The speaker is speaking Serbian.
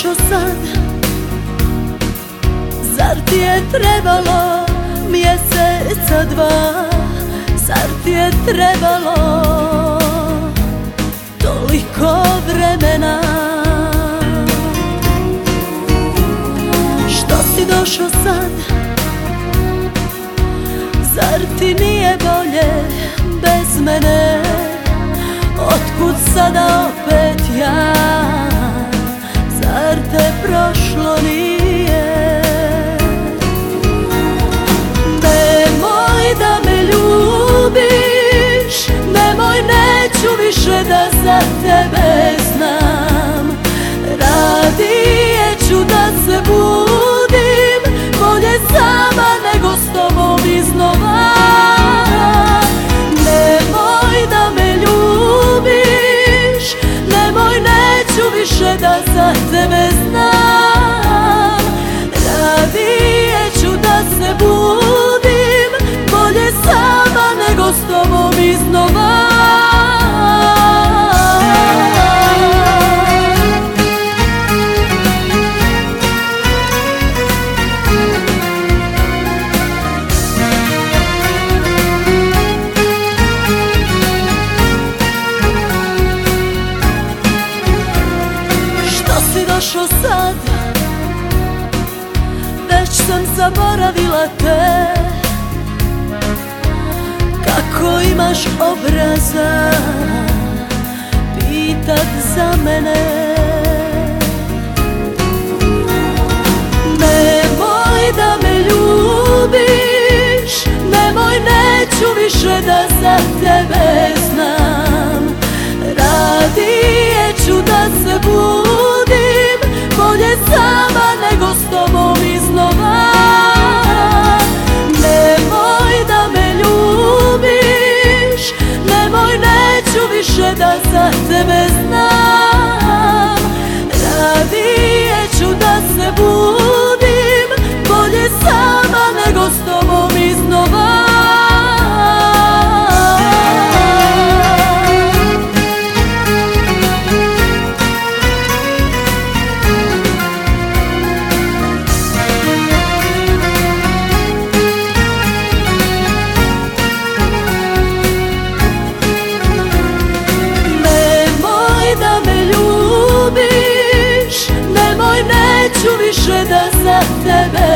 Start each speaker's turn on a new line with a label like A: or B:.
A: došao sad? Zar ti je trebalo mjeseca dva? Zar ti je trebalo toliko vremena? Što si došao sad? Zar ti nije bolje bez mene? Otkud sada opet ja? Zar te prošlo nije? Nemoj da me ljubiš, nemoj, neću više da za tebe znam. Radije ću da se budim, bolje sama nego s tobom iznova. Nemoj da me ljubiš, nemoj, neću više da za tebe znam. Radije ću da se budim, bolje sama nego s tobom iznova. Došao sad, već sam zaboravila te. Kako imaš obraza pitat za mene? Nemoj da me ljubiš, nemoj, neću više da za tebe znam. Radije ću da se budim, bolje sama nego s tobom iznova. Nemoj da me ljubiš, nemoj, neću više da za tebe znam. Radije ću da se budim, bolje sama nego s tobom iznova. Neću više da za tebe